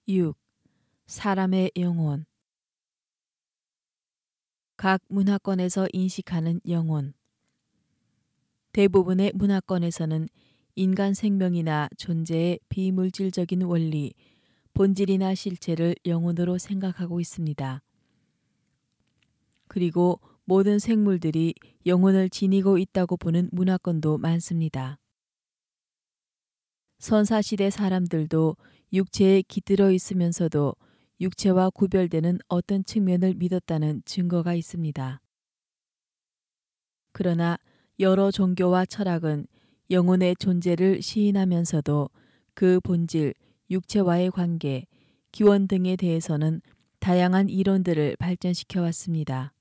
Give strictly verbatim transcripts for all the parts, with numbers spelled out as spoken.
육. 사람의 영혼. 각 문화권에서 인식하는 영혼. 대부분의 문화권에서는 인간 생명이나 존재의 비물질적인 원리, 본질이나 실체를 영혼으로 생각하고 있습니다. 그리고 모든 생물들이 영혼을 지니고 있다고 보는 문화권도 많습니다. 선사시대 사람들도 육체에 깃들어 있으면서도 육체와 구별되는 어떤 측면을 믿었다는 증거가 있습니다. 그러나 여러 종교와 철학은 영혼의 존재를 시인하면서도 그 본질, 육체와의 관계, 기원 등에 대해서는 다양한 이론들을 발전시켜 왔습니다.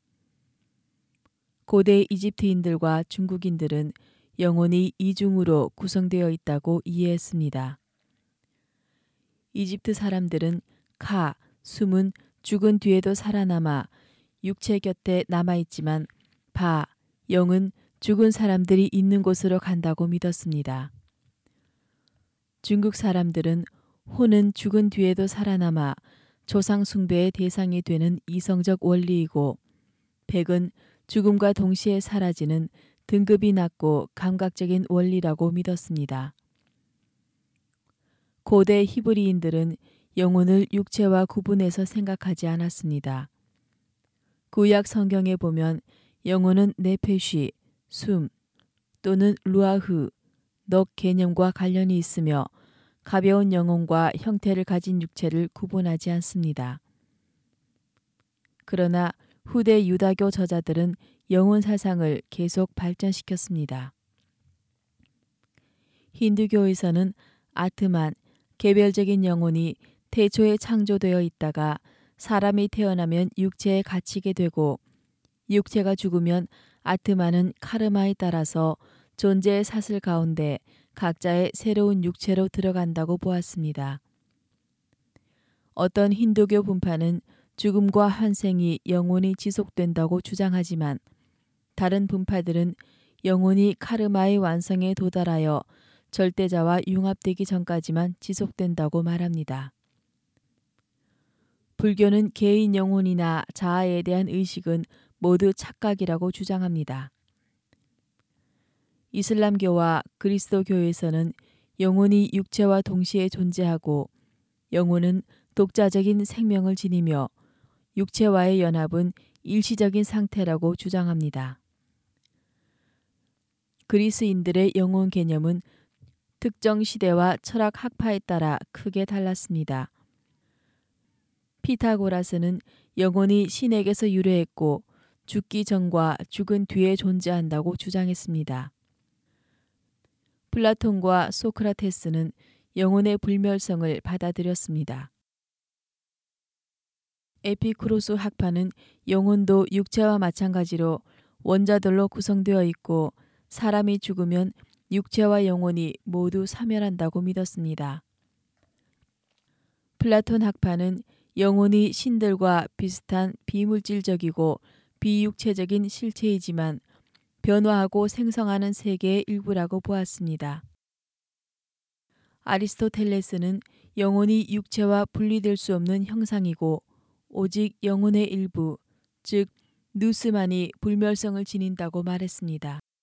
고대 이집트인들과 중국인들은 영혼이 이중으로 구성되어 있다고 이해했습니다. 이집트 사람들은 카, 숨은 죽은 뒤에도 살아남아 육체 곁에 남아있지만 바, 영은 죽은 사람들이 있는 곳으로 간다고 믿었습니다. 중국 사람들은 혼은 죽은 뒤에도 살아남아 조상 숭배의 대상이 되는 이성적 원리이고 백은 죽음과 동시에 사라지는 등급이 낮고 감각적인 원리라고 믿었습니다. 고대 히브리인들은 영혼을 육체와 구분해서 생각하지 않았습니다. 구약 성경에 보면 영혼은 네페쉬, 숨 또는 루아흐, 넋 개념과 관련이 있으며 가벼운 영혼과 형태를 가진 육체를 구분하지 않습니다. 그러나 후대 유다교 저자들은 영혼 사상을 계속 발전시켰습니다. 힌두교에서는 아트만, 개별적인 영혼이 태초에 창조되어 있다가 사람이 태어나면 육체에 갇히게 되고 육체가 죽으면 아트만은 카르마에 따라서 존재의 사슬 가운데 각자의 새로운 육체로 들어간다고 보았습니다. 어떤 힌두교 분파는 죽음과 환생이 영혼이 지속된다고 주장하지만 다른 분파들은 영혼이 카르마의 완성에 도달하여 절대자와 융합되기 전까지만 지속된다고 말합니다. 불교는 개인 영혼이나 자아에 대한 의식은 모두 착각이라고 주장합니다. 이슬람교와 그리스도교에서는 영혼이 육체와 동시에 존재하고 영혼은 독자적인 생명을 지니며 육체와의 연합은 일시적인 상태라고 주장합니다. 그리스인들의 영혼 개념은 특정 시대와 철학 학파에 따라 크게 달랐습니다. 피타고라스는 영혼이 신에게서 유래했고 죽기 전과 죽은 뒤에 존재한다고 주장했습니다. 플라톤과 소크라테스는 영혼의 불멸성을 받아들였습니다. 에피쿠로스 학파는 영혼도 육체와 마찬가지로 원자들로 구성되어 있고 사람이 죽으면 육체와 영혼이 모두 사멸한다고 믿었습니다. 플라톤 학파는 영혼이 신들과 비슷한 비물질적이고 비육체적인 실체이지만 변화하고 생성하는 세계의 일부라고 보았습니다. 아리스토텔레스는 영혼이 육체와 분리될 수 없는 형상이고 오직 영혼의 일부, 즉 누스만이 불멸성을 지닌다고 말했습니다.